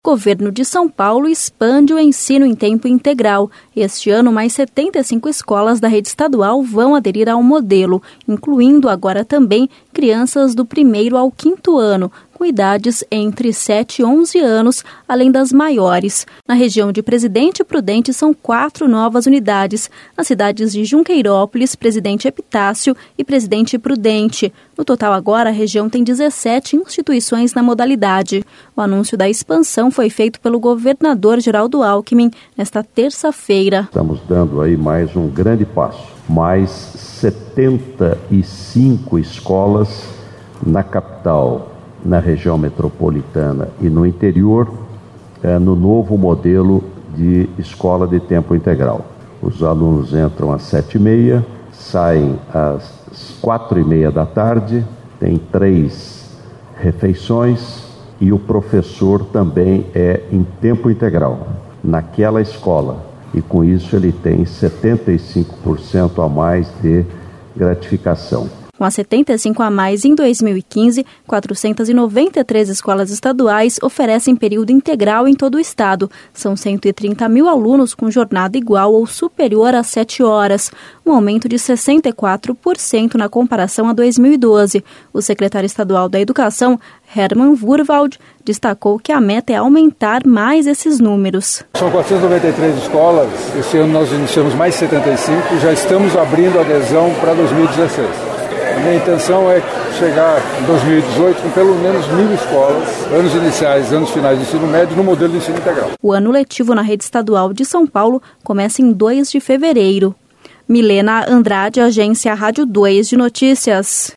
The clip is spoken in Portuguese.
Governo de São Paulo expande o ensino em tempo integral. Este ano, mais 75 escolas da rede estadual vão aderir ao modelo, incluindo agora também crianças do 1º ao 5º ano, com idades entre 7 e 11 anos, além das maiores. Na região de Presidente Prudente são 4 novas unidades, nas cidades de Junqueirópolis, Presidente Epitácio e Presidente Prudente. No total agora, a região tem 17 instituições na modalidade. O anúncio da expansão foi feito pelo governador Geraldo Alckmin nesta terça-feira. Estamos dando aí mais um grande passo. Mais 75 escolas na capital, na região metropolitana e no interior, no novo modelo de escola de tempo integral. Os alunos entram às 7h30, saem às 4h30 da tarde, tem 3 refeições e o professor também é em tempo integral naquela escola. E com isso ele tem 75% a mais de gratificação. Com as 75 a mais em 2015, 493 escolas estaduais oferecem período integral em todo o estado. São 130 mil alunos com jornada igual ou superior a 7 horas, um aumento de 64% na comparação a 2012. O secretário estadual da Educação, Hermann Wurwald, destacou que a meta é aumentar mais esses números. São 493 escolas, esse ano nós iniciamos mais 75 e já estamos abrindo adesão para 2016. A minha intenção é chegar em 2018 com pelo menos 1.000 escolas, anos iniciais, anos finais do ensino médio, no modelo de ensino integral. O ano letivo na rede estadual de São Paulo começa em 2 de fevereiro. Milena Andrade, Agência Rádio 2 de Notícias.